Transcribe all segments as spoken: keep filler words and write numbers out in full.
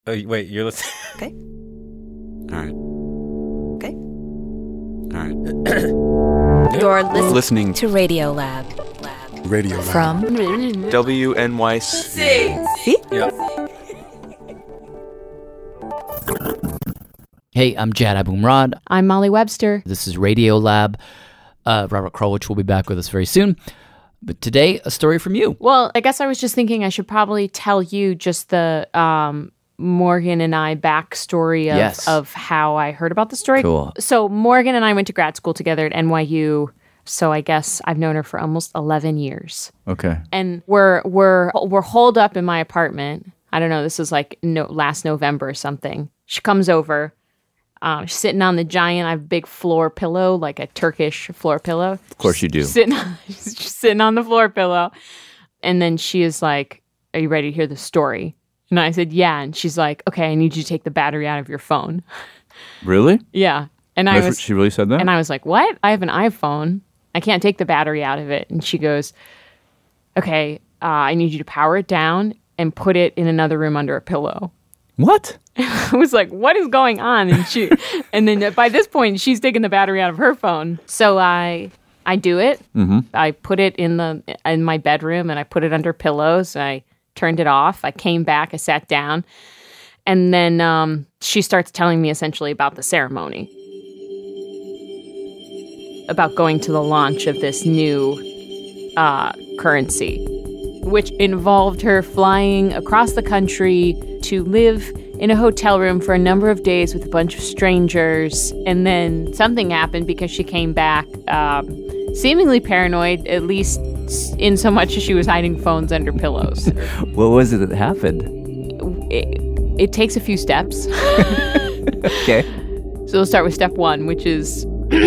Oh, wait, you're listening? Okay. All right. Okay. All right. You're listening, Listening to Radio Lab. Lab. Radio Lab. From W N Y C. See? Yeah. Hey, I'm Jad Abumrad. I'm Molly Webster. This is Radio Lab. Uh, Robert Krulwich will be back with us very soon. But today, a story from you. Well, I guess I was just thinking I should probably tell you just the um, Morgan and I backstory of, Yes. of how I heard about the story. Cool. So Morgan and I went to grad school together at N Y U. So I guess I've known her for almost eleven years. Okay. And we're we're we're holed up in my apartment. I don't know. This was like no, last November or something. She comes over. Um, she's sitting on the giant, I have a big floor pillow, like a Turkish floor pillow. Of course you do. She's sitting on, she's sitting on the floor pillow. And then she is like, are you ready to hear the story? And I said, yeah. And she's like, okay, I need you to take the battery out of your phone. Really? Yeah. And I That's was, what she really said that? and I was like, what? I have an iPhone. I can't take the battery out of it. And she goes, okay, uh, I need you to power it down and put it in another room under a pillow. What? I was like, what is going on? And she, and then by this point, she's taking the battery out of her phone. So I, I do it. Mm-hmm. I put it in the in my bedroom, and I put it under pillows. I turned it off. I came back. I sat down, and then um, she starts telling me essentially about the ceremony, about going to the launch of this new uh, currency, which involved her flying across the country to live in a hotel room for a number of days with a bunch of strangers. And then something happened because she came back um, seemingly paranoid, at least in so much as she was hiding phones under pillows. What was it that happened? It, it takes a few steps. Okay. So we'll start with step one, which is...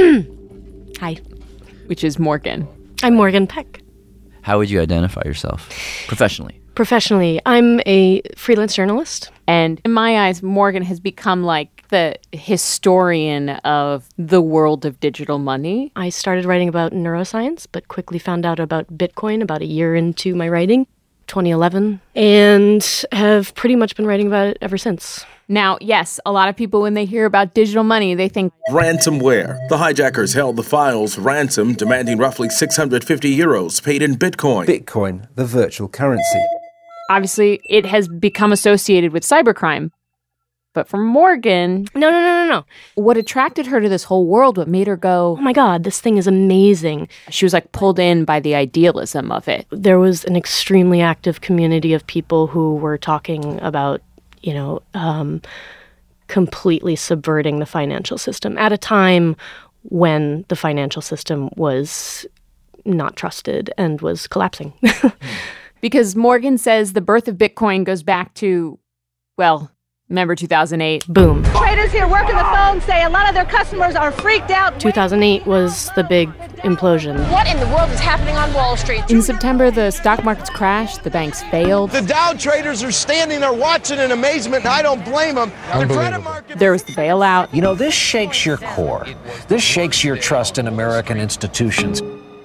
Hi, which is Morgan. I'm Morgan Peck. How would you identify yourself professionally? Professionally, I'm a freelance journalist. And in my eyes, Morgan has become like the historian of the world of digital money. I started writing about neuroscience, but quickly found out about Bitcoin about a year into my writing, twenty eleven, and have pretty much been writing about it ever since. Now, yes, a lot of people, when they hear about digital money, they think ransomware. The hijackers held the files ransom, demanding roughly six hundred fifty euros paid in Bitcoin. Bitcoin, the virtual currency. Obviously, it has become associated with cybercrime. But for Morgan... No, no, no, no, no. What attracted her to this whole world, what made her go... Oh my God, this thing is amazing. She was like pulled in by the idealism of it. There was an extremely active community of people who were talking about, you know, um, completely subverting the financial system at a time when the financial system was not trusted and was collapsing. Because Morgan says the birth of Bitcoin goes back to, well, remember two thousand eight? Boom. Traders here working the phone say a lot of their customers are freaked out. two thousand eight was the big implosion. What in the world is happening on Wall Street? In September, the stock markets crashed, the banks failed. The Dow traders are standing there watching in amazement, and I don't blame them. The credit market... There was the bailout. You know, this shakes your core. This shakes your trust in American institutions.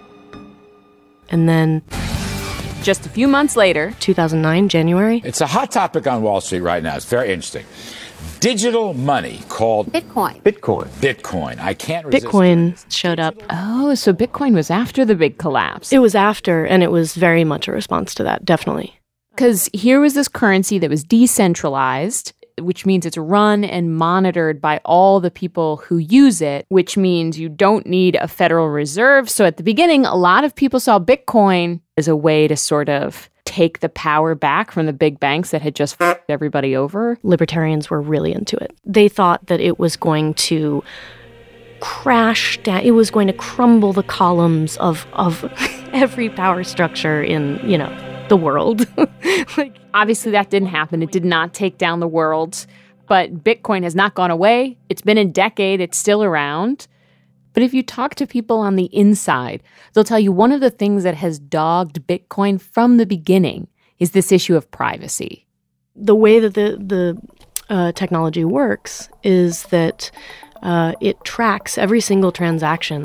And then... just a few months later, two thousand nine, January. It's a hot topic on Wall Street right now. It's very interesting. Digital money called Bitcoin. Bitcoin. Bitcoin. I can't resist Bitcoin it. showed up. Oh, so Bitcoin was after the big collapse. It was after, and it was very much a response to that, definitely. Because here was this currency that was decentralized, which means it's run and monitored by all the people who use it, which means you don't need a Federal Reserve. So at the beginning, a lot of people saw Bitcoin as a way to sort of take the power back from the big banks that had just f***ed everybody over. Libertarians were really into it. They thought that it was going to crash down, it was going to crumble the columns of, of every power structure in, you know, the world. Like, obviously that didn't happen. It did not take down the world. But Bitcoin has not gone away. It's been a decade. It's still around. But if you talk to people on the inside, they'll tell you one of the things that has dogged Bitcoin from the beginning is this issue of privacy. The way that the, the uh, technology works is that uh, it tracks every single transaction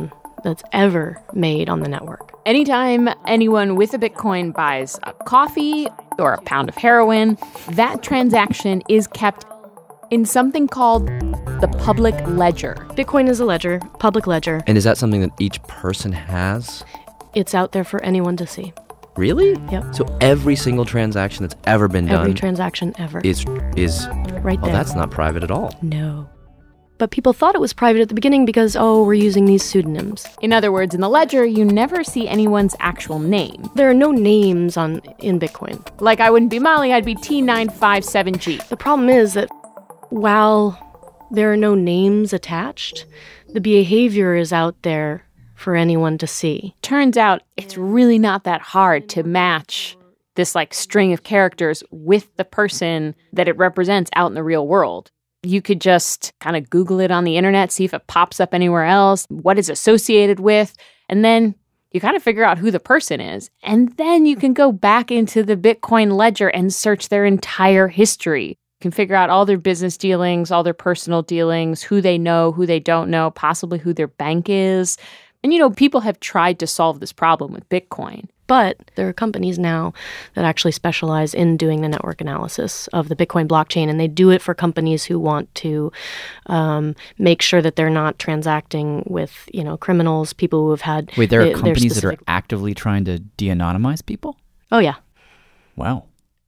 that's ever made on the network. Anytime anyone with a Bitcoin buys a coffee or a pound of heroin, that transaction is kept in something called the public ledger. Bitcoin is a ledger, public ledger. And is that something that each person has? It's out there for anyone to see. Really? Yep. So every single transaction that's ever been done... Every transaction ever. Is... is right there. Oh, that's not private at all. No. But people thought it was private at the beginning because, oh, we're using these pseudonyms. In other words, in the ledger, you never see anyone's actual name. There are no names on in Bitcoin. Like, I wouldn't be Molly, I'd be T nine five seven G. The problem is that while there are no names attached, the behavior is out there for anyone to see. Turns out it's really not that hard to match this, like, string of characters with the person that it represents out in the real world. You could just kind of Google it on the internet, see if it pops up anywhere else, what it's associated with, and then you kind of figure out who the person is. And then you can go back into the Bitcoin ledger and search their entire history. You can figure out all their business dealings, all their personal dealings, who they know, who they don't know, possibly who their bank is. And, you know, people have tried to solve this problem with Bitcoin. But there are companies now that actually specialize in doing the network analysis of the Bitcoin blockchain, and they do it for companies who want to um, make sure that they're not transacting with, you know, criminals, people who have had... Wait, there are the, companies specific... that are actively trying to de-anonymize people? Oh, yeah. Wow.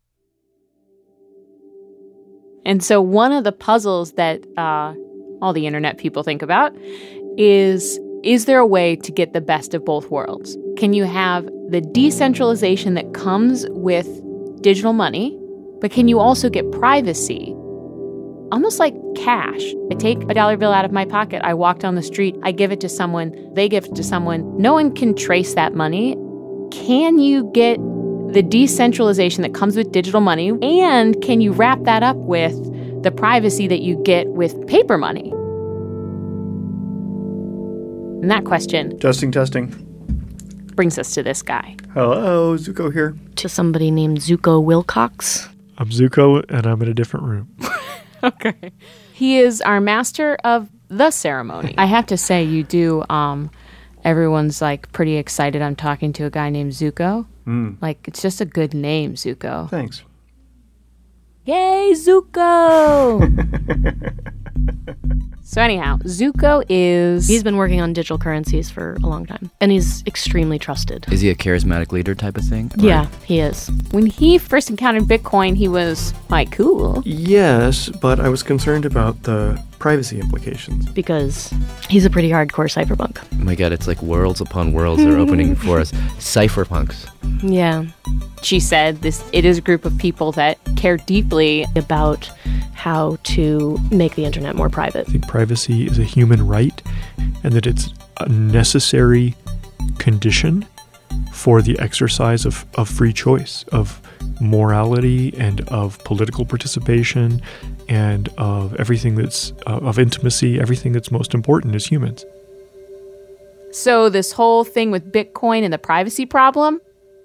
And so one of the puzzles that uh, all the internet people think about is... Is there a way to get the best of both worlds? Can you have the decentralization that comes with digital money, but can you also get privacy? Almost like cash. I take a dollar bill out of my pocket, I walk down the street, I give it to someone, they give it to someone. No one can trace that money. Can you get the decentralization that comes with digital money, and can you wrap that up with the privacy that you get with paper money? And that question... Testing, testing. ...brings us to this guy. Hello, Zuko here. To somebody named Zuko Wilcox. I'm Zuko, and I'm in a different room. Okay. He is our master of the ceremony. I have to say, you do... Um, everyone's, like, pretty excited I'm talking to a guy named Zuko. Mm. Like, it's just a good name, Zuko. Thanks. Yay, Zuko! So anyhow, Zuko is... He's been working on digital currencies for a long time, and he's extremely trusted. Is he a charismatic leader type of thing? Or? Yeah, he is. When he first encountered Bitcoin, he was, like, cool. Yes, but I was concerned about the privacy implications. Because he's a pretty hardcore cypherpunk. Oh my god, it's like worlds upon worlds are opening for us. Cypherpunks. Yeah. She said this. It is a group of people that care deeply about how to make the internet more private. I think privacy is a human right, and that it's a necessary condition for the exercise of, of free choice, of morality, and of political participation, and of everything that's, uh, of intimacy, everything that's most important as humans. So this whole thing with Bitcoin and the privacy problem,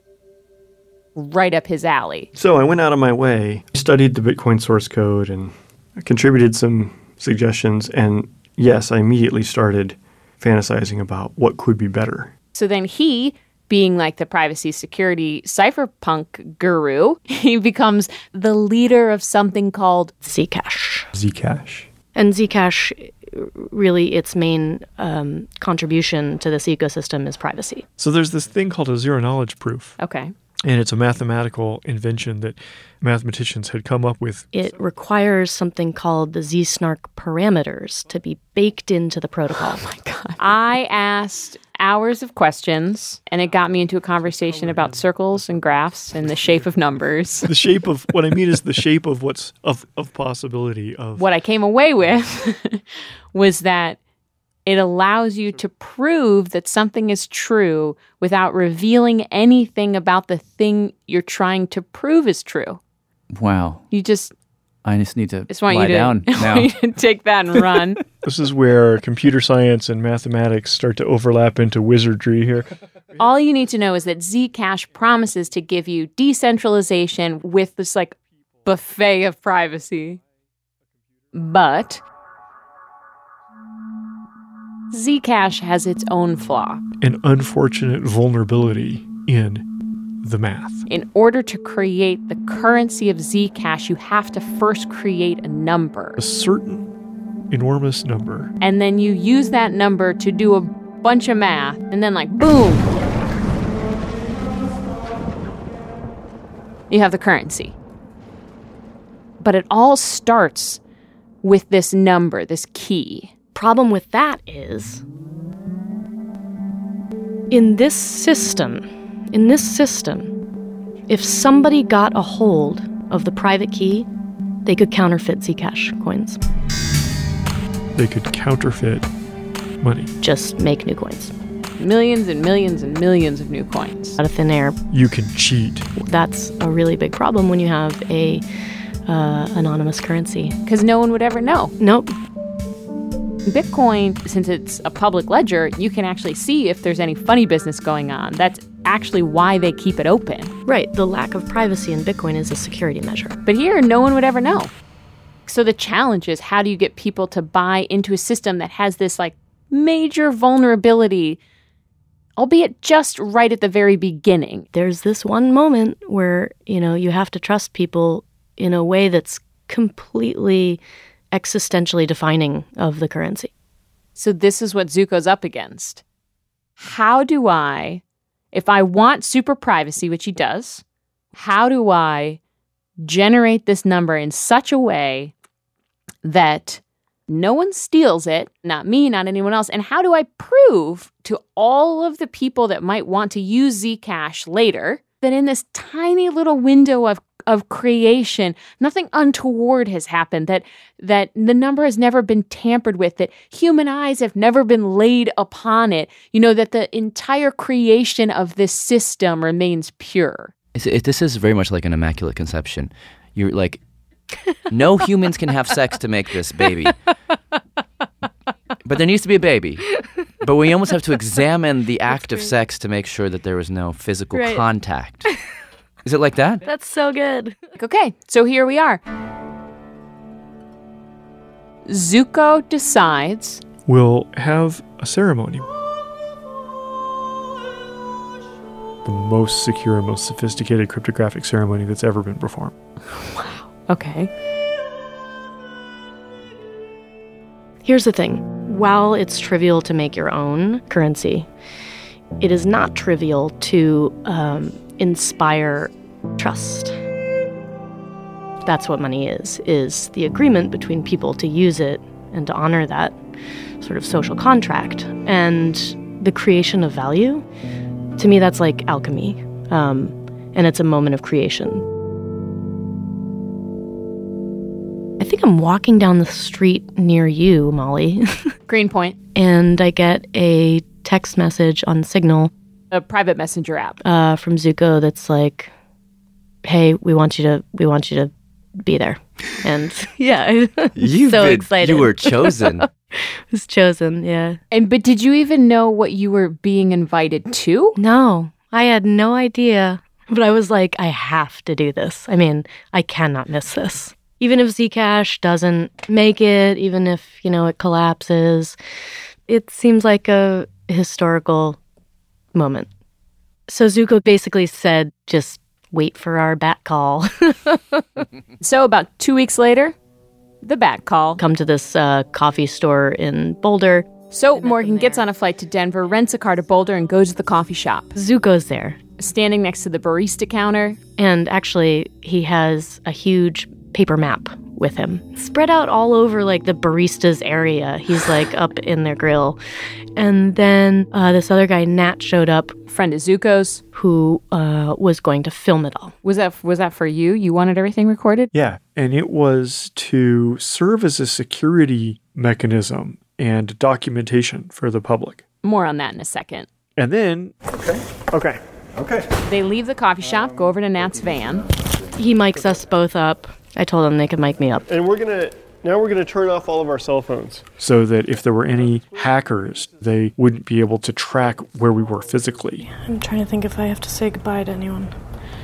right up his alley. So I went out of my way, studied the Bitcoin source code, and contributed some suggestions, and yes, I immediately started fantasizing about what could be better. So then he, being like the privacy security cypherpunk guru, he becomes the leader of something called Zcash. Zcash. And Zcash, really its main um, contribution to this ecosystem is privacy. So there's this thing called a zero-knowledge proof. Okay. And it's a mathematical invention that mathematicians had come up with. It requires something called the Z-snark parameters to be baked into the protocol. Oh my God. I asked hours of questions, and it got me into a conversation about circles and graphs and the shape of numbers. The shape of, what I mean is the shape of what's, of, of possibility of. What I came away with was that it allows you to prove that something is true without revealing anything about the thing you're trying to prove is true. Wow. You just... I just need to just want lie you to, down now. Want you to take that and run. This is where computer science and mathematics start to overlap into wizardry here. All you need to know is that Zcash promises to give you decentralization with this, like, buffet of privacy. But Zcash has its own flaw. An unfortunate vulnerability in the math. In order to create the currency of Zcash, you have to first create a number. A certain enormous number. And then you use that number to do a bunch of math, and then like, boom! You have the currency. But it all starts with this number, this key. Problem with that is, in this system, in this system, if somebody got a hold of the private key, they could counterfeit Zcash coins. They could counterfeit money. Just make new coins. Millions and millions and millions of new coins. Out of thin air. You can cheat. That's a really big problem when you have a uh, anonymous currency. Because no one would ever know. Nope. Bitcoin, since it's a public ledger, you can actually see if there's any funny business going on. That's actually why they keep it open. Right. The lack of privacy in Bitcoin is a security measure. But here, no one would ever know. So the challenge is, how do you get people to buy into a system that has this, like, major vulnerability, albeit just right at the very beginning? There's this one moment where, you know, you have to trust people in a way that's completely existentially defining of the currency. So this is what Zooko's up against. How do I, if I want super privacy, which he does, how do I generate this number in such a way that no one steals it, not me, not anyone else? And how do I prove to all of the people that might want to use Zcash later that in this tiny little window of of creation, nothing untoward has happened, that that the number has never been tampered with, that human eyes have never been laid upon it, you know, that the entire creation of this system remains pure? It's, it, this is very much like an immaculate conception. You're like, no humans can have sex to make this baby. But there needs to be a baby. But we almost have to examine the act of sex to make sure that there was no physical right. contact. Is it like that? That's so good. Like, okay, so here we are. Zooko decides we'll have a ceremony. The most secure and most sophisticated cryptographic ceremony that's ever been performed. Wow. Okay. Here's the thing. While it's trivial to make your own currency, it is not trivial to um, inspire trust. That's what money is, is the agreement between people to use it and to honor that sort of social contract. And the creation of value, to me, that's like alchemy. Um, and it's a moment of creation. I think I'm walking down the street near you, Molly. Greenpoint. And I get a text message on Signal. A private messenger app. Uh, from Zooko that's like, hey, we want you to we want you to be there. And yeah, You've so been, excited. You were chosen. was chosen, yeah. And but did you even know what you were being invited to? No, I had no idea. But I was like, I have to do this. I mean, I cannot miss this. Even if Zcash doesn't make it, even if, you know, it collapses, it seems like a historical moment. So Zooko basically said, just wait for our bat call. So about two weeks later, the bat call. Come to this uh, coffee store in Boulder. So Morgan gets on a flight to Denver, rents a car to Boulder, and goes to the coffee shop. Zooko's there. Standing next to the barista counter. And actually, he has a huge paper map with him, spread out all over like the barista's area. He's like up in their grill. And then uh, this other guy, Nat, showed up. Friend of Zooko's. Who uh, was going to film it all. Was that was that for you? You wanted everything recorded? Yeah, and it was to serve as a security mechanism and documentation for the public. More on that in a second. And then... Okay, okay, okay. They leave the coffee shop, go over to Nat's van. He mics us both up. I told them they could mic me up. And we're going to... Now we're going to turn off all of our cell phones. So that if there were any hackers, they wouldn't be able to track where we were physically. I'm trying to think if I have to say goodbye to anyone.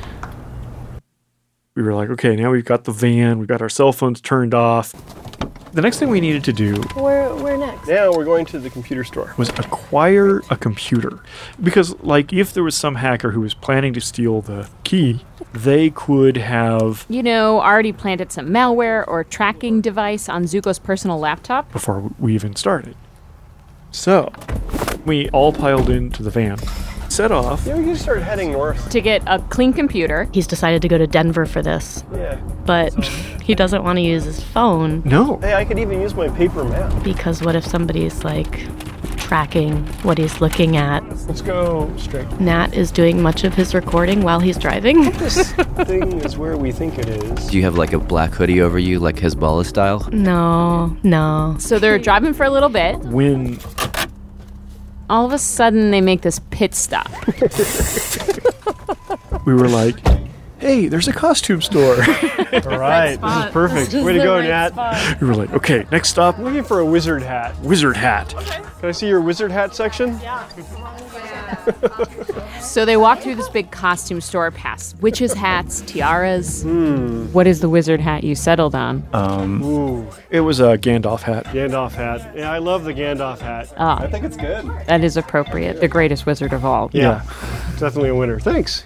We were like, okay, now we've got the van, we've got our cell phones turned off. The next thing we needed to do Where, where next? Now we're going to the computer store. was acquire a computer. Because, like, if there was some hacker who was planning to steal the key, they could have, You know, already planted some malware or tracking device on Zuko's personal laptop. before we even started. So, we all piled into the van, set off. Yeah, we can start heading north. To get a clean computer. He's decided to go to Denver for this, Yeah. but he doesn't want to use his phone. No. Hey, I could even use my paper map. Because what if somebody's, like, tracking what he's looking at? Let's go straight. Nat is doing much of his recording while he's driving. This thing is where we think it is. Do you have like a black hoodie over you, like Hezbollah style? No, no. So they're driving for a little bit. When All of a sudden, they make this pit stop. we were like, hey, there's a costume store. All right, this is perfect. Way to go, Nat. We were like, okay, next stop, I'm looking for a wizard hat. wizard hat. Can I see your wizard hat section? So they walk through this big costume store past witches' hats, tiaras. What is the wizard hat you settled on? Um, Ooh, it was a Gandalf hat. Gandalf hat. Yeah, I love the Gandalf hat. Ah. I think it's good. That is appropriate. The greatest wizard of all. Yeah, definitely a winner. Thanks.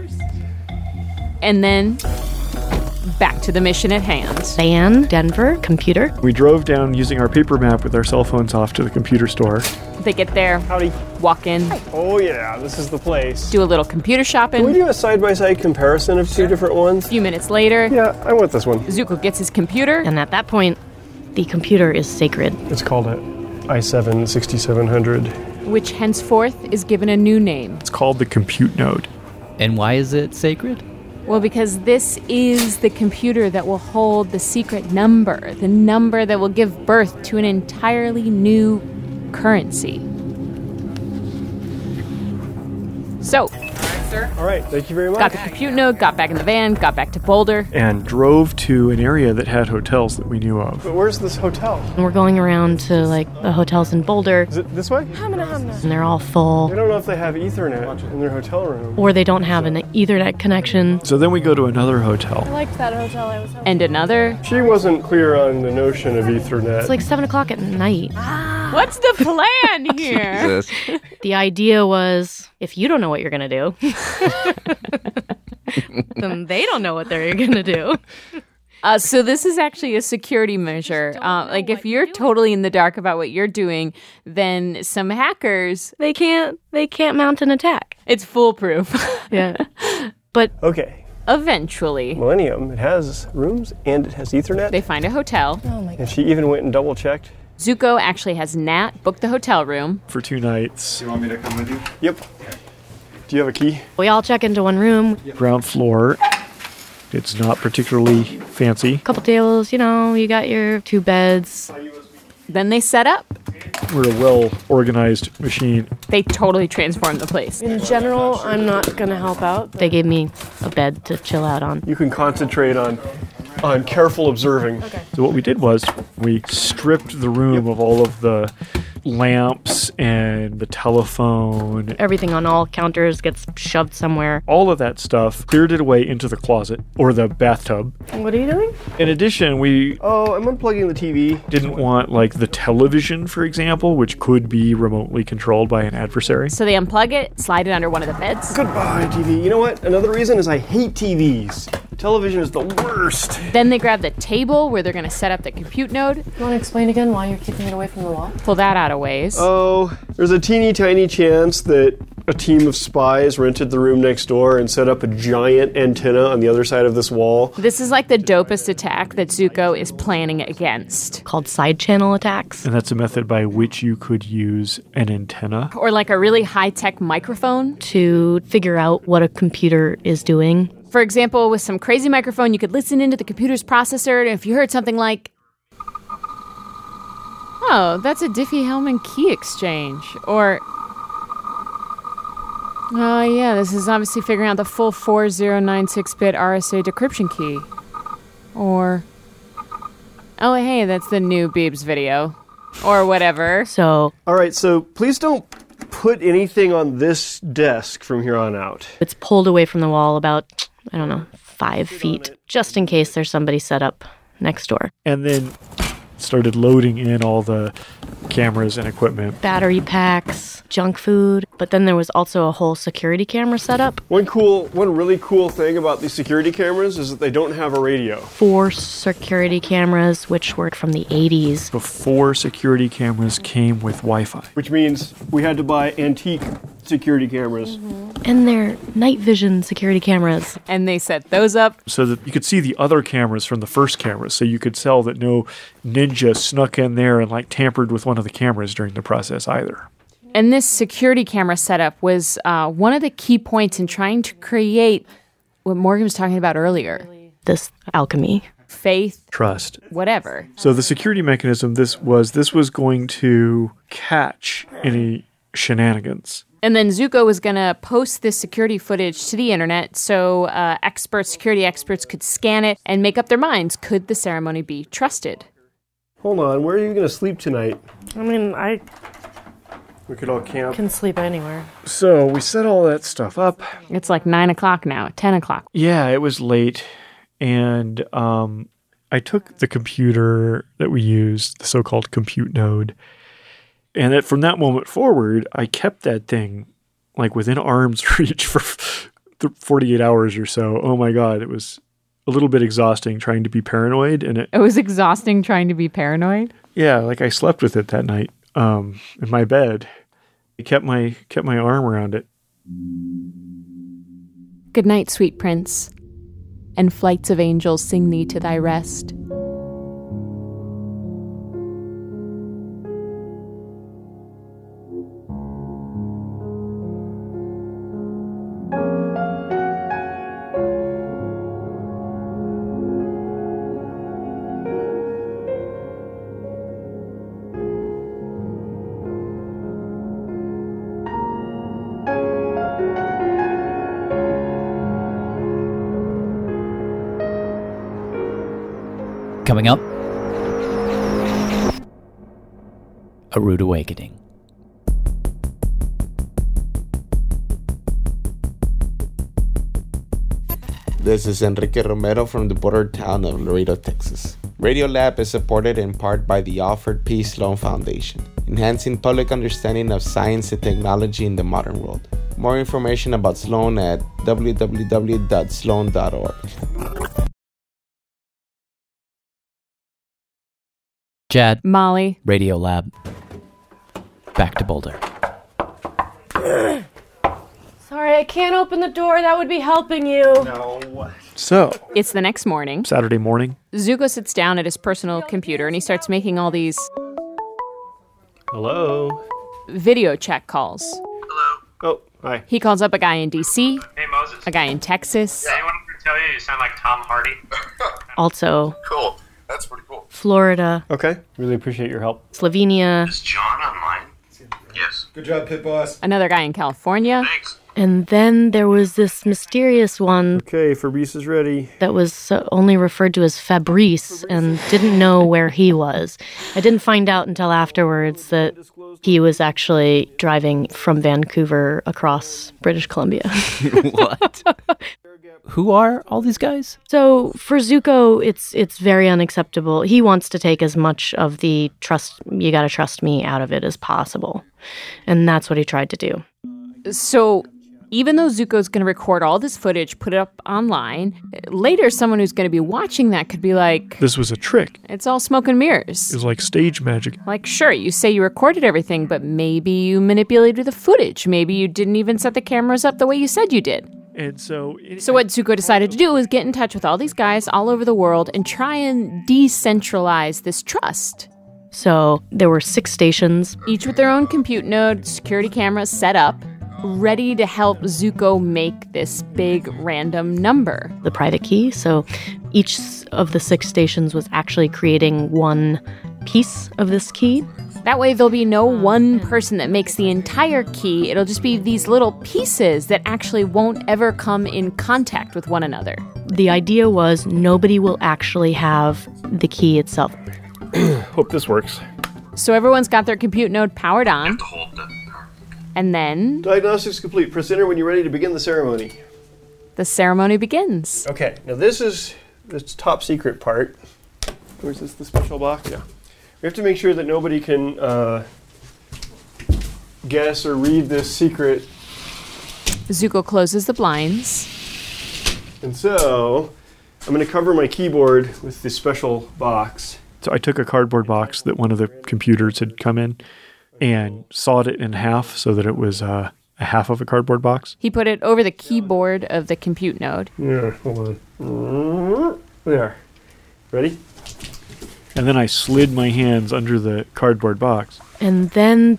And then back to the mission at hand. Van, Denver, computer. We drove down using our paper map with our cell phones off to the computer store. They get there, Howdy. walk in, Oh yeah, this is the place. do a little computer shopping. Can we do a side-by-side comparison of two different ones? A few minutes later, Yeah, I want this one. Zuko gets his computer. And at that point, the computer is sacred. It's called a i seven sixty-seven hundred. Which henceforth is given a new name. It's called the compute node. And why is it sacred? Well, because this is the computer that will hold the secret number, the number that will give birth to an entirely new currency. So, All right, thank you very much. got the compute node, got back in the van, got back to Boulder. And drove to an area that had hotels that we knew of. But where's this hotel? And we're going around to, like, the hotels in Boulder, Is it this way? and they're all full. I don't know if they have Ethernet in their hotel room. Or they don't have an Ethernet connection. So then we go to another hotel. I liked that hotel I was at. And another. She wasn't clear on the notion of Ethernet. It's like seven o'clock at night. What's the plan here? The idea was, if you don't know what you're going to do, then they don't know what they're going to do. Uh, so this is actually a security measure. Uh, like if you're totally in the dark about what you're doing, then some hackers, They can't, they can't mount an attack. it's foolproof. Yeah. But Okay, Eventually, Millennium, it has rooms and it has Ethernet. they find a hotel. And she even went and double checked. Zuko actually has Nat book the hotel room. For two nights. You want me to come with you? Yep. Do you have a key? we all check into one room. Ground floor. It's not particularly fancy. Couple tables, you know, you got your two beds. Then they set up. We're a well-organized machine. They totally transformed the place. In general, I'm not gonna help out. They gave me a bed to chill out on. You can concentrate on on careful observing. So what we did was we stripped the room of all of the lamps and the telephone. Everything on all counters gets shoved somewhere. All of that stuff, cleared it away into the closet or the bathtub. What are you doing? In addition, we Oh, I'm unplugging the T V. didn't want like the television, for example, which could be remotely controlled by an adversary. So they unplug it, slide it under one of the beds. Goodbye, T V. You know what? Another reason is I hate T Vs. Television is the worst. Then they grab the table where they're going to set up the compute node, You want to explain again why you're keeping it away from the wall? pull that out of ways. Oh, there's a teeny tiny chance that a team of spies rented the room next door and set up a giant antenna on the other side of this wall. This is like the dopest attack that Zuko is planning against. Called side channel attacks. And that's a method by which you could use an antenna. Or like a really high-tech microphone. To figure out what a computer is doing. For example, with some crazy microphone, you could listen into the computer's processor, and if you heard something like, oh, that's a Diffie-Hellman key exchange. Or, oh yeah, this is obviously figuring out the full four zero nine six bit R S A decryption key. Or, oh hey, that's the new Beebs video. Or whatever. So, All right, so please don't put anything on this desk from here on out. it's pulled away from the wall about, I don't know, five feet, just in case there's somebody set up next door. And then started loading in all the cameras and equipment. Battery packs, junk food, but then there was also a whole security camera setup. One cool, one really cool thing about these security cameras is that they don't have a radio. Four security cameras, which were from the eighties. Before security cameras came with Wi-Fi. Which means we had to buy antique security cameras. Mm-hmm. And they're night vision security cameras. And they set those up so that you could see the other cameras from the first camera, so you could tell that no ninja snuck in there and like tampered with one of the cameras during the process either. And this security camera setup was uh, one of the key points in trying to create what Morgan was talking about earlier. This alchemy. Faith. Trust. Whatever. So the security mechanism, this was this was going to catch any shenanigans. And then Zuko was going to post this security footage to the internet so uh, experts, security experts could scan it and make up their minds. Could the ceremony be trusted? Hold on, where are you going to sleep tonight? I mean, I We could all camp. can sleep anywhere. So we set all that stuff up. It's like nine o'clock now, ten o'clock. Yeah, it was late. And um, I took the computer that we used, the so-called compute node, and that from that moment forward, I kept that thing like within arm's reach for forty-eight hours or so. Oh my God, it was a little bit exhausting trying to be paranoid. And it, It was exhausting trying to be paranoid? yeah, like I slept with it that night um, in my bed. I kept my, kept my arm around it. Good night, sweet prince, and flights of angels sing thee to thy rest. Coming up, A Rude Awakening. This is Enrique Romero from the border town of Laredo, Texas. Radiolab is supported in part by the Alfred P. Sloan Foundation, enhancing public understanding of science and technology in the modern world. More information about Sloan at w w w dot sloan dot org. Chad. Molly. Radiolab. Back to Boulder. Sorry, I can't open the door. That would be helping you. No. So It's the next morning. Saturday morning. Zuko sits down at his personal computer and he starts making all these Hello. video check calls. Oh, hi. He calls up a guy in D C, Hey, Moses. a guy in Texas, Does anyone ever tell you you sound like Tom Hardy? Also, Cool. That's pretty cool. Florida, Okay. Really appreciate your help. Slovenia, Is John online? Yes. Good job, Pit Boss. another guy in California. Thanks. and then there was this mysterious one Okay, Fabrice is ready. that was uh, only referred to as Fabrice and didn't know where he was. I didn't find out until afterwards that he was actually driving from Vancouver across British Columbia. What? Who are all these guys? So for Zuko, it's it's very unacceptable. He wants to take as much of the trust, you gotta trust me out of it as possible. And that's what he tried to do. So even though Zuko's going to record all this footage, put it up online, later someone who's going to be watching that could be like, This was a trick. it's all smoke and mirrors. It was like stage magic. Like, sure, you say you recorded everything, but maybe you manipulated the footage. Maybe you didn't even set the cameras up the way you said you did. And so... It, So what Zuko decided to do was get in touch with all these guys all over the world and try and decentralize this trust. So there were six stations. Each with their own compute node, security cameras set up, ready to help Zuko make this big random number. The private key. So each of the six stations was actually creating one piece of this key. That way there'll be no one person that makes the entire key. It'll just be these little pieces that actually won't ever come in contact with one another. The idea was nobody will actually have the key itself. Hope this works. So everyone's got their compute node powered on. And then Diagnostics complete. Press enter when you're ready to begin the ceremony. the ceremony begins. Okay, now this is this top secret part. Where's this, the special box? Yeah. We have to make sure that nobody can uh, guess or read this secret. Zuko closes the blinds. And so, I'm going to cover my keyboard with this special box. So I took a cardboard box that one of the computers had come in and sawed it in half so that it was uh, a half of a cardboard box. He put it over the keyboard of the compute node. Yeah, hold on. There. Ready? And then I slid my hands under the cardboard box. And then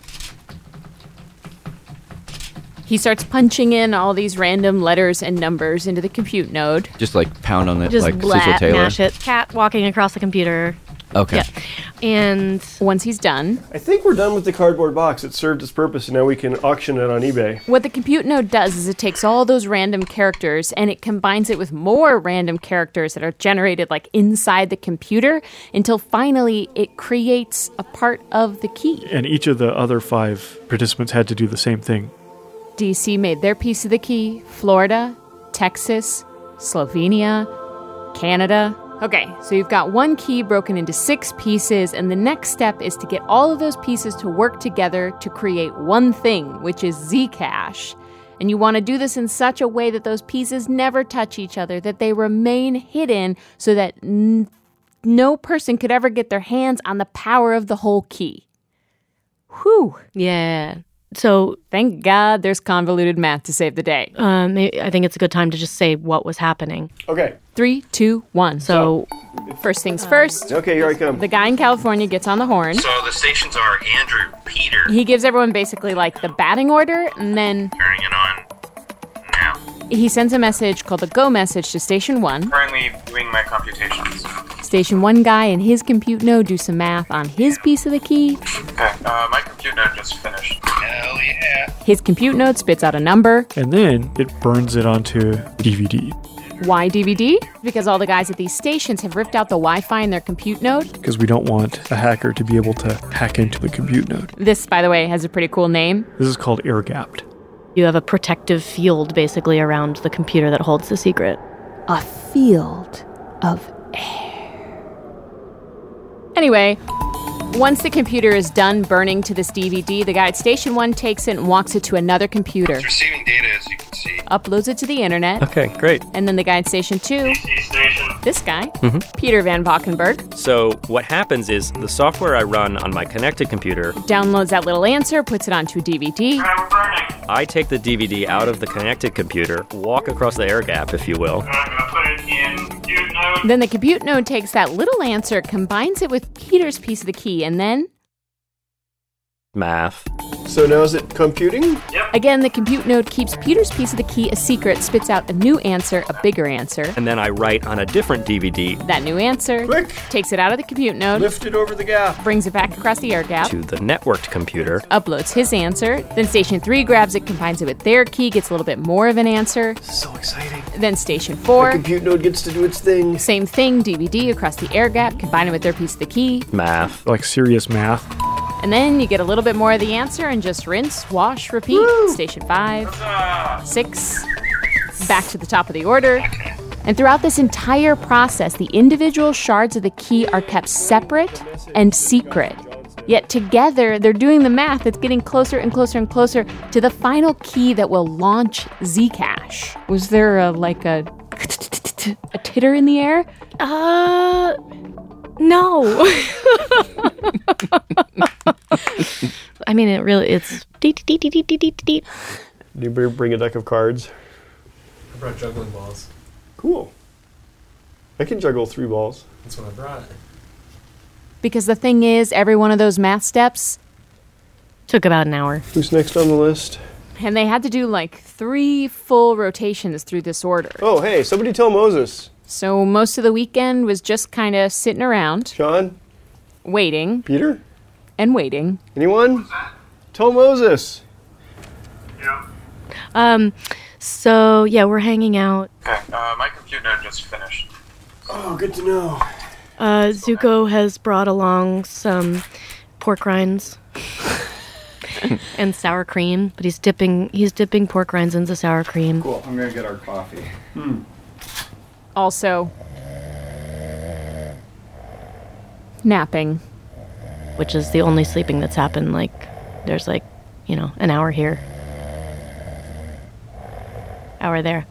he starts punching in all these random letters and numbers into the compute node. Just like pound on it just like blah, Cecil Taylor. mash it. Cat walking across the computer. Okay. Yeah. And once he's done, I think we're done with the cardboard box. It served its purpose, and now we can auction it on eBay. What the compute node does is it takes all those random characters and it combines it with more random characters that are generated like inside the computer until finally it creates a part of the key. And each of the other five participants had to do the same thing. D C made their piece of the key. Florida, Texas, Slovenia, Canada. Okay, so you've got one key broken into six pieces, and the next step is to get all of those pieces to work together to create one thing, which is Zcash. And you want to do this in such a way that those pieces never touch each other, that they remain hidden so that n- no person could ever get their hands on the power of the whole key. Whew. Yeah. So thank God there's convoluted math to save the day. Um, I think it's a good time to just say what was happening. Okay. Three, two, one. So, first things first. Okay, here I come. The guy in California gets on the horn. So the stations are Andrew, Peter. He gives everyone basically like the batting order, and then Turning it on now. he sends a message called the go message to Station one. Currently doing my computations. Station one guy and his compute node do some math on his piece of the key. Okay, uh, my compute node just finished. Hell yeah. His compute node spits out a number. And then it burns it onto D V D. Why D V D? Because all the guys at these stations have ripped out the Wi-Fi in their compute node. Because we don't want a hacker to be able to hack into the compute node. This, by the way, has a pretty cool name. This is called air-gapped. You have a protective field basically around the computer that holds the secret. A field of air. Anyway, once the computer is done burning to this D V D, the guy at Station one takes it and walks it to another computer. It's receiving data, as you can see. Uploads it to the internet. Okay, great. And then the guy at Station two, Station. this guy, Mm-hmm. Peter Van Valkenburg, So what happens is the software I run on my connected computer, downloads that little answer, puts it onto a D V D. I take the D V D out of the connected computer, walk across the air gap, if you will. I'm gonna put it in compute node. Then the compute node takes that little answer, combines it with Peter's piece of the key, and then Math. So now is it computing? Yep. Again, the compute node keeps Peter's piece of the key a secret, spits out a new answer, a bigger answer. And then I write on a different D V D That new answer Quick. takes it out of the compute node, Lift it over the gap. brings it back across the air gap, to the networked computer. uploads his answer. Then Station three grabs it, combines it with their key, gets a little bit more of an answer. So exciting. Then Station The four, compute node gets to do its thing. same thing, D V D across the air gap, combine it with their piece of the key. Math. Like serious math. And then you get a little bit more of the answer and just rinse, wash, repeat. Woo! Station five, six, back to the top of the order. And throughout this entire process, the individual shards of the key are kept separate and secret. Yet together, they're doing the math that's getting closer and closer and closer to the final key that will launch Zcash. Was there a, like a, a titter in the air? Uh, no. I mean, it really, it's deet, deet, deet, deet, deet, deet, deet. Do you bring a deck of cards? I brought juggling balls. Cool. I can juggle three balls. That's what I brought. Because the thing is, every one of those math steps took about an hour. Who's next on the list? And they had to do like three full rotations through this order. Oh, hey, somebody tell Moses. So most of the weekend was just kind of sitting around. Sean? Waiting. Peter? And waiting. Anyone? Tell Moses. Yeah. Um, so, yeah, we're hanging out. Okay, uh, my compute node just finished. Oh, good to know. Uh, Zuko has brought along some pork rinds and sour cream, but he's dipping he's dipping pork rinds into sour cream. Cool. I'm gonna get our coffee. Hmm. Also, napping. which is the only sleeping that's happened. Like, there's like, you know, an hour here, hour there.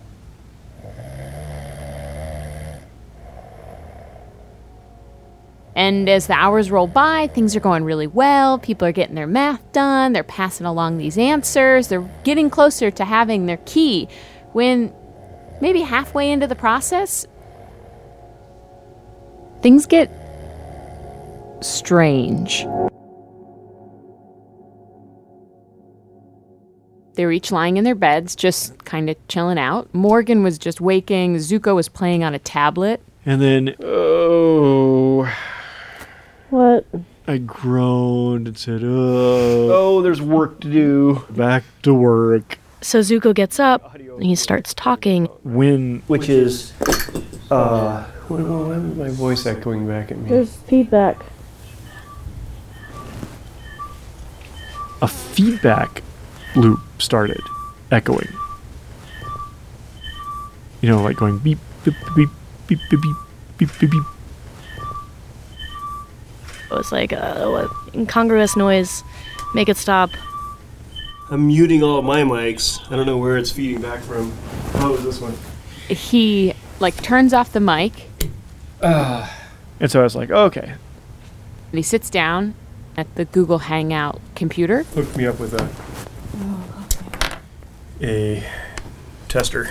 And as the hours roll by, things are going really well. People are getting their math done. They're passing along these answers. They're getting closer to having their key. When maybe halfway into the process, things get strange. They were each lying in their beds, just kind of chilling out. Morgan was just waking. Zuko was playing on a tablet. And then, oh... What? I groaned and said, oh. Oh, there's work to do. Back to work. So Zuko gets up, and he starts talking. When... Which is, uh... Why is my voice echoing back at me? There's feedback. A feedback loop started echoing. You know, like going beep, beep, beep, beep, beep, beep, beep, beep, beep. It was like a what, incongruous noise. Make it stop. I'm muting all of my mics. I don't know where it's feeding back from. Oh, is this one? He, like, turns off the mic. Uh, and so I was like, oh, okay. And he sits down at the Google Hangout computer. Hooked me up with a... a tester.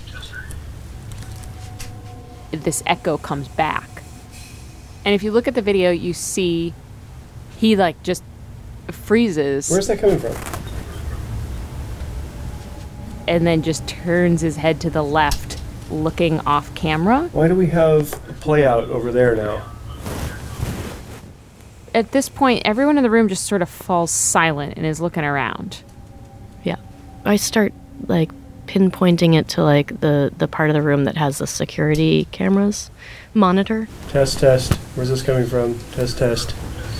This echo comes back. And if you look at the video, you see he, like, just freezes. Where's that coming from? And then just turns his head to the left, looking off camera. Why do we have a play out over there now? At this point, everyone in the room just sort of falls silent and is looking around. Yeah. I start, like, pinpointing it to, like, the, the part of the room that has the security cameras monitor. Test, test. Where's this coming from? Test, test.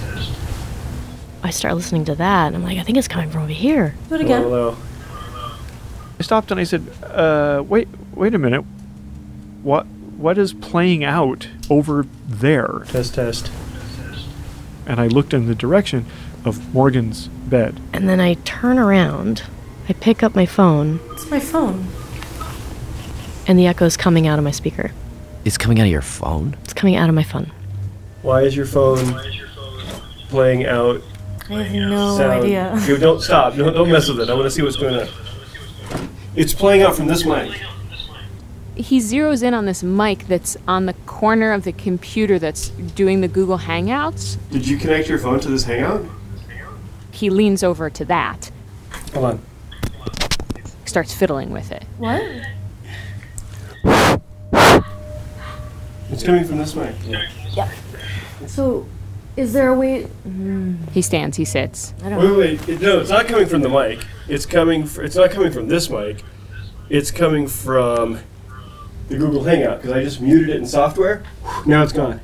I start listening to that, and I'm like, I think it's coming from over here. Do it again. Hello, hello. I stopped and I said, uh, wait, wait a minute. What, what is playing out over there? Test, test. And I looked in the direction of Morgan's bed. And then I turn around, I pick up my phone. It's my phone. And the echo's coming out of my speaker. It's coming out of your phone? It's coming out of my phone. Why is your phone playing out? I have no sound? idea. You don't stop. No, don't mess with it. I want to see what's going on. It's playing out from this mic. He zeroes in on this mic that's on the corner of the computer that's doing the Google Hangouts. Did you connect your phone to this Hangout? He leans over to that. Hold on. Starts fiddling with it. What? It's coming from this mic. Yeah. Yep. So, is there a way... Mm. He stands, he sits. I don't Wait, know. wait, wait. No, it's not coming from the mic. It's coming. Fr- it's not coming from this mic. It's coming from the Google Hangout, because I just muted it in software. Now it's gone.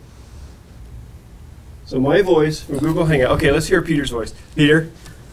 So my voice from Google Hangout. Okay, let's hear Peter's voice. Peter?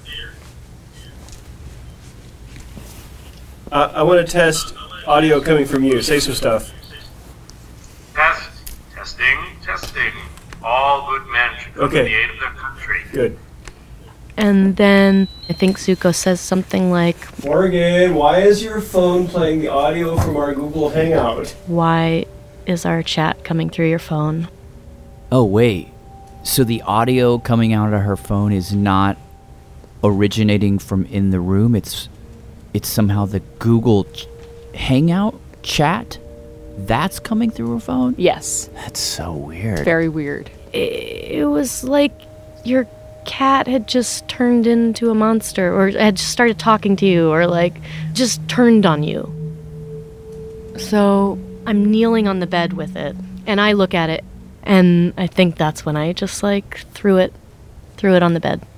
Uh, I want to test audio coming from you. Say some stuff. Test, testing, testing. All good men should come Okay. to the aid of their country. Good. And then I think Zuko says something like, Morgan, why is your phone playing the audio from our Google Hangout? why is our chat coming through your phone? Oh, wait. So the audio coming out of her phone is not originating from in the room? It's it's somehow the Google ch- Hangout chat? That's coming through her phone? Yes. That's so weird. Very weird. It was like your cat had just turned into a monster, or had just started talking to you, or like just turned on you. So I'm kneeling on the bed with it, and I look at it, and I think that's when I just like threw it, threw it on the bed.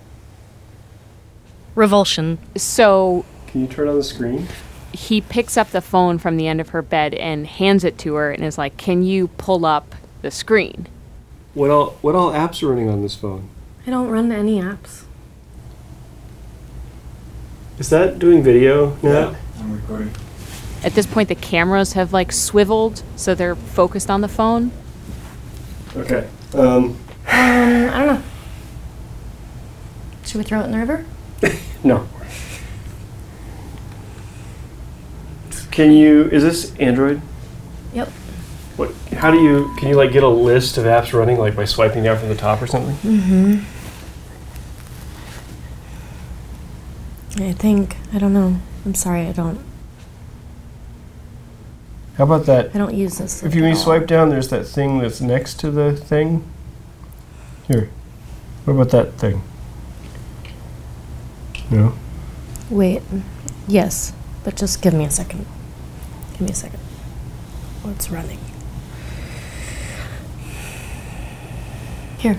Revulsion. So Can you turn on the screen? he picks up the phone from the end of her bed and hands it to her and is like, can you pull up the screen? What all what all apps are running on this phone? I don't run any apps. Is that doing video now? I'm recording. At this point, the cameras have like swiveled, so they're focused on the phone. Okay. Um, Um, I don't know. Should we throw it in the river? No. Can you, is this Android? Yep. What, how do you, can you like get a list of apps running like by swiping down from the top or something? Mm-hmm. I think, I don't know. I'm sorry, I don't. How about that? I don't use this. If you when you swipe down, there's that thing that's next to the thing. Here. What about that thing? No? Wait. Yes, but just give me a second. Give me a second. What's running? Here.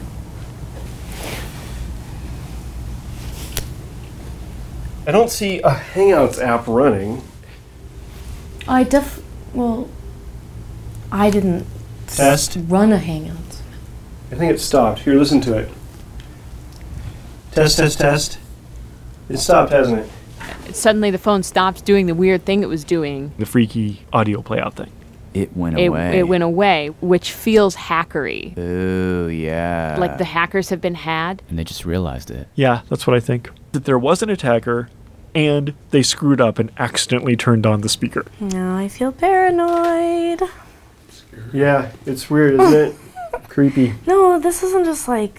I don't see a Hangouts app running. I def... Well, I didn't Test. s- run a Hangout. I think it stopped. Here, listen to it. Test, test, test. It stopped, hasn't it? Suddenly the phone stops doing the weird thing it was doing. The freaky audio playout thing. It went It, away. it went away, which feels hackery. Ooh, yeah. Like the hackers have been had. And they just realized it. Yeah, that's what I think. That there was an attacker, and they screwed up and accidentally turned on the speaker. No, I feel paranoid. Yeah, it's weird, isn't it? Creepy. No, this isn't just like...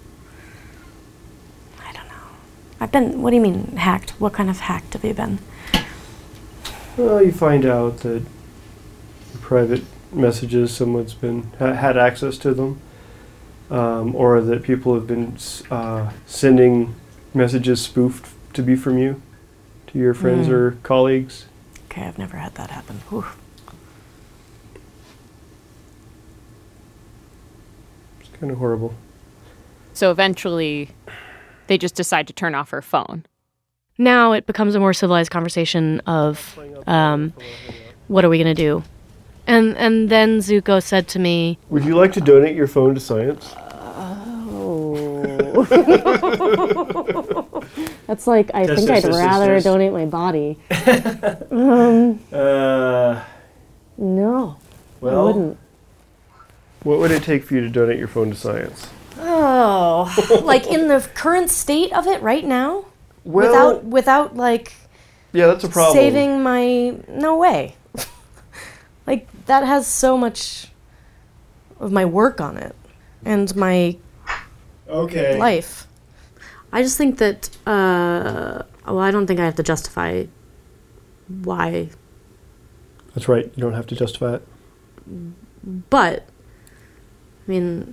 I don't know. I've been... What do you mean, hacked? What kind of hacked have you been? Well, you find out that your private messages, someone's been ha- had access to them, um, or that people have been uh, sending messages spoofed to be from you to your friends Mm. or colleagues. Okay, I've never had that happen. Whew. It's kind of horrible. So eventually, they just decide to turn off her phone. Now it becomes a more civilized conversation of, um, what are we going to do? And and then Zuko said to me... Would you like to donate your phone to science? Oh. That's like, I Test, think test, I'd test, rather test. donate my body. um, Uh, no, I well, wouldn't. what would it take for you to donate your phone to science? Oh, like in the current state of it right now? Well- without, without like Yeah, that's a problem. saving my, no way. Like that has so much of my work on it and my Okay. life. I just think that, uh, well, I don't think I have to justify why, That's right. You don't have to justify it. but, I mean,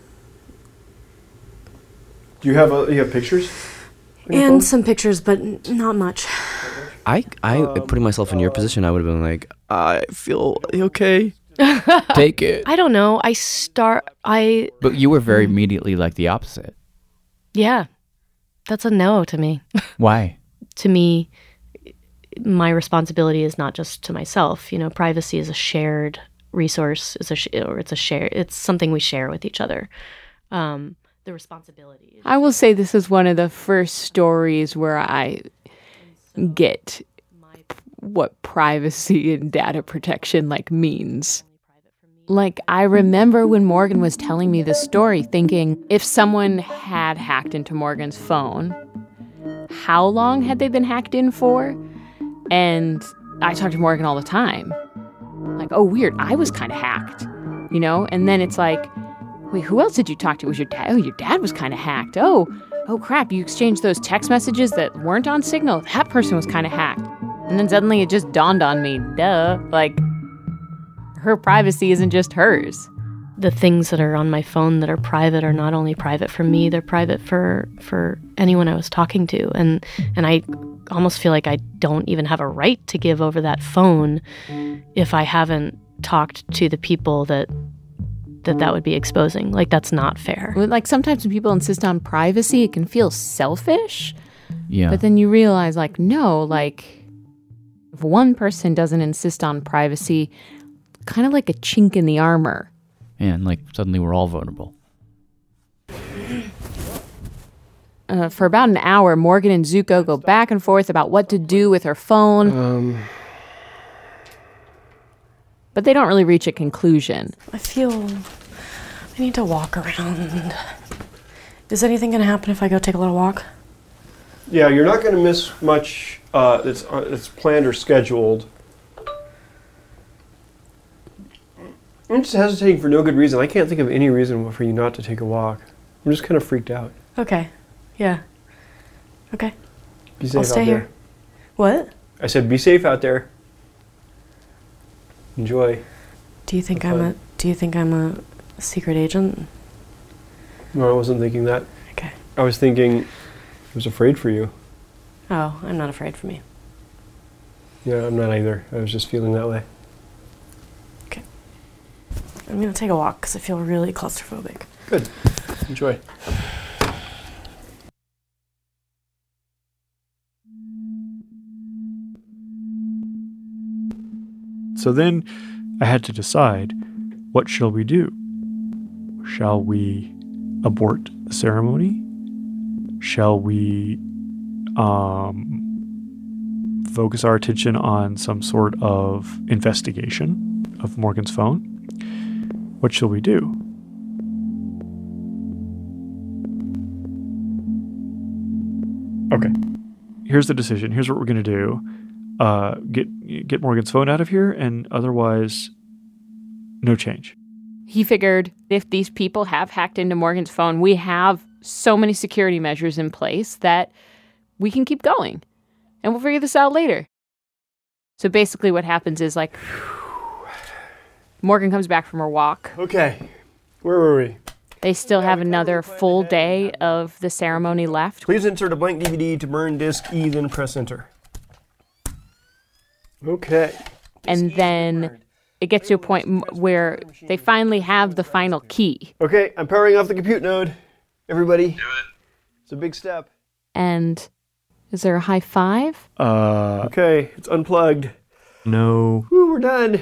Do you have a, you have pictures? on your phone? and some pictures, but n- not much. I, I putting myself in your position, I would have been like, I feel okay. Take it. I don't know. I start, I, But you were very immediately like the opposite. yeah, that's a no to me. Why? To me, my responsibility is not just to myself. You know, privacy is a shared resource, it's a sh- or it's a share. It's something we share with each other. Um, the responsibility. I will say this is one of the first stories where I get what privacy and data protection like means. Like, I remember when Morgan was telling me this story thinking, if someone had hacked into Morgan's phone, how long had they been hacked in for? And I talk to Morgan all the time. Like, oh, weird, I was kind of hacked, you know? And then it's like, wait, who else did you talk to? Was your dad? Oh, your dad was kind of hacked. Oh, oh crap, you exchanged those text messages that weren't on Signal. That person was kind of hacked. And then suddenly it just dawned on me, duh, like, her privacy isn't just hers. The things that are on my phone that are private are not only private for me, they're private for for anyone I was talking to. And and I almost feel like I don't even have a right to give over that phone if I haven't talked to the people that that that would be exposing. Like, that's not fair. Like, sometimes when people insist on privacy, it can feel selfish. Yeah. But then you realize, like, no, like, if one person doesn't insist on privacy, kind of like a chink in the armor. And like suddenly we're all vulnerable. Uh, for about an hour, Morgan and Zuko go back and forth about what to do with her phone. Um, but they don't really reach a conclusion. I feel I need to walk around. Is anything going to happen if I go take a little walk? Yeah, you're not going to miss much uh, that's, uh, that's planned or scheduled. I'm just hesitating for no good reason. I can't think of any reason for you not to take a walk. I'm just kind of freaked out. Okay. Yeah. Okay. Be safe I'll stay out here. there. What? I said be safe out there. Enjoy. Do you think Have I'm fun. a do you think I'm a secret agent? No, I wasn't thinking that. Okay. I was thinking I was afraid for you. Oh, I'm not afraid for me. Yeah, I'm not either. I was just feeling that way. I'm going to take a walk because I feel really claustrophobic. Good. Enjoy. So then I had to decide, what shall we do? Shall we abort the ceremony? Shall we um, focus our attention on some sort of investigation of Morgan's phone? What shall we do? Okay. Here's the decision. Here's what we're going to do. Uh, get get Morgan's phone out of here, and otherwise, no change. He figured if these people have hacked into Morgan's phone, we have so many security measures in place that we can keep going. And we'll figure this out later. So basically what happens is, like, Morgan comes back from her walk. Okay. Where were we? They still have another full day of the ceremony left. Please insert a blank D V D to burn disk E, then press enter. Okay. And then it gets to a point m- where they finally have the final key. Okay, I'm powering off the compute node. Everybody. Do it. It's a big step. And is there a high five? Uh. Okay, it's unplugged. No. Woo, we're done.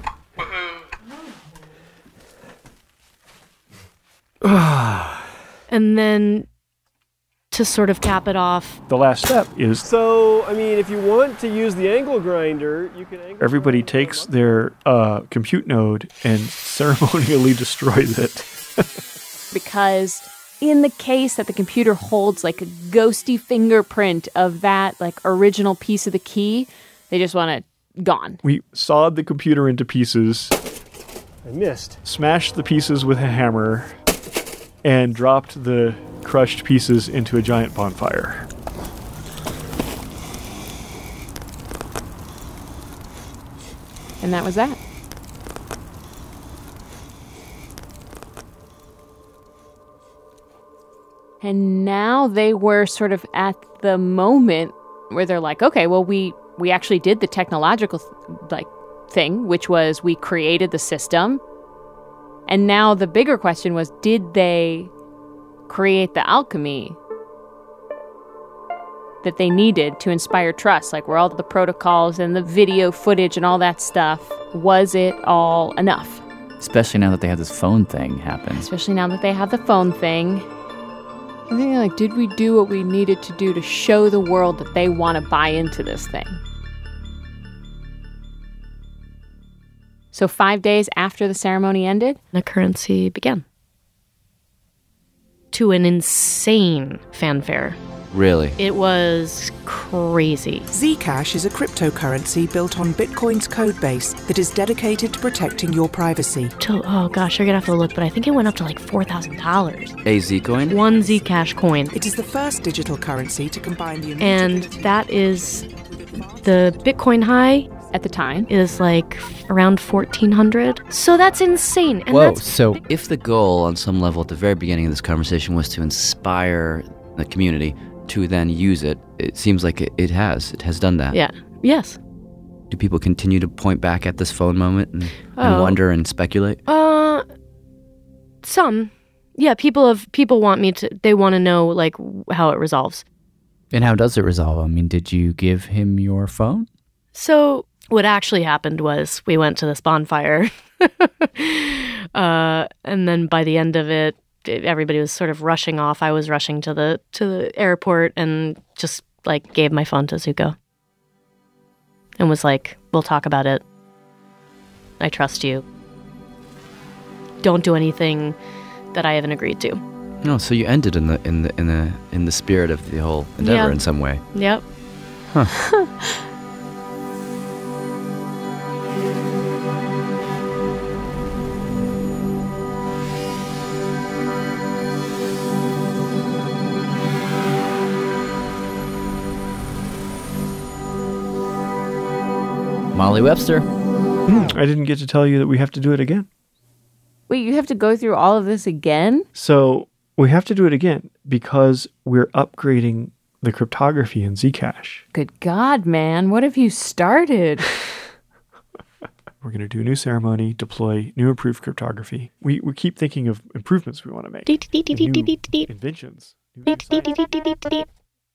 And then to sort of cap it off, The last step is So, I mean, if you want to use the angle grinder, you can angle everybody takes their uh, compute node and ceremonially destroys it. Because in the case that the computer holds like a ghosty fingerprint of that like original piece of the key, they just want it gone. We sawed the computer into pieces, I missed. smashed the pieces with a hammer, and dropped the crushed pieces into a giant bonfire. And that was that. And now they were sort of at the moment where they're like, okay, well, we, we actually did the technological th- like thing, which was we created the system. And now the bigger question was, did they create the alchemy that they needed to inspire trust? Like, were all the protocols and the video footage and all that stuff, was it all enough? Especially now that they have this phone thing happen. Especially now that they have the phone thing. I think, like, did we do what we needed to do to show the world that they want to buy into this thing? So five days after the ceremony ended, the currency began. To an insane fanfare. Really? It was crazy. Zcash is a cryptocurrency built on Bitcoin's code base that is dedicated to protecting your privacy. To, oh gosh, you're gonna have to look, but I think it went up to like four thousand dollars. A Zcoin? One Zcash coin. It is the first digital currency to combine the And that is the Bitcoin high at the time is like around fourteen hundred. So that's insane. And Whoa, that's so if the goal on some level at the very beginning of this conversation was to inspire the community to then use it, it seems like it, it has. It has done that. Yeah. Yes. Do people continue to point back at this phone moment and, Oh. and wonder and speculate? Uh, some. Yeah, people have people want me to. They want to know like how it resolves. And how does it resolve? I mean, did you give him your phone? So what actually happened was we went to this bonfire, uh, and then by the end of it, everybody was sort of rushing off. I was rushing to the to the airport and just like gave my phone to Zuko and was like, "We'll talk about it. I trust you. Don't do anything that I haven't agreed to." No, so you ended in the in the in the in the spirit of the whole endeavor Yeah. in some way. Yep. Huh. Molly Webster. Hmm, I didn't get to tell you that we have to do it again. Wait, you have to go through all of this again? So we have to do it again because we're upgrading the cryptography in Zcash. Good God, man. What have you started? We're going to do a new ceremony, deploy new improved cryptography. We we keep thinking of improvements we want to make. and new inventions. New insights.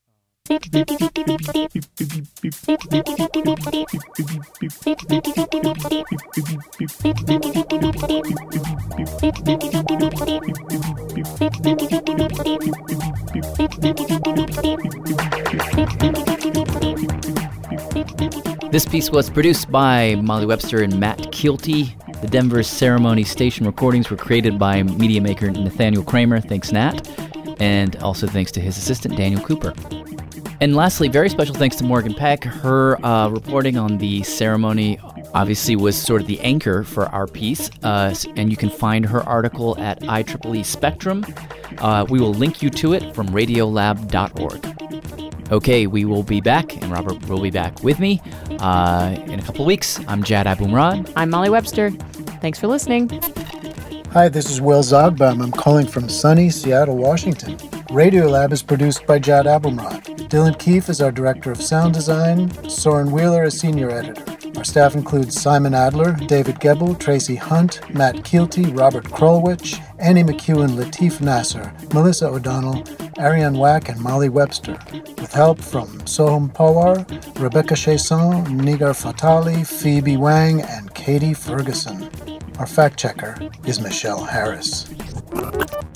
This piece was produced by Molly Webster and Matt Keelty. The Denver Ceremony Station recordings were created by media maker Nathaniel Kramer. Thanks, Nat. And also thanks to his assistant, Daniel Cooper. And lastly, very special thanks to Morgan Peck. Her uh, reporting on the ceremony obviously was sort of the anchor for our piece. Uh, and you can find her article at I triple E Spectrum. Uh, we will link you to it from radiolab dot org. Okay, we will be back, and Robert will be back with me uh, in a couple of weeks. I'm Jad Abumrad. I'm Molly Webster. Thanks for listening. Hi, this is Will Zogbaum. I'm calling from sunny Seattle, Washington. Radiolab is produced by Jad Abumrad. Dylan Keefe is our director of sound design. Soren Wheeler is senior editor. Our staff includes Simon Adler, David Gebel, Tracy Hunt, Matt Keelty, Robert Krolwich, Annie McEwen, Latif Nasser, Melissa O'Donnell, Ariane Wack, and Molly Webster, with help from Soham Pawar, Rebecca Chasson, Nigar Fatali, Phoebe Wang, and Katie Ferguson. Our fact checker is Michelle Harris.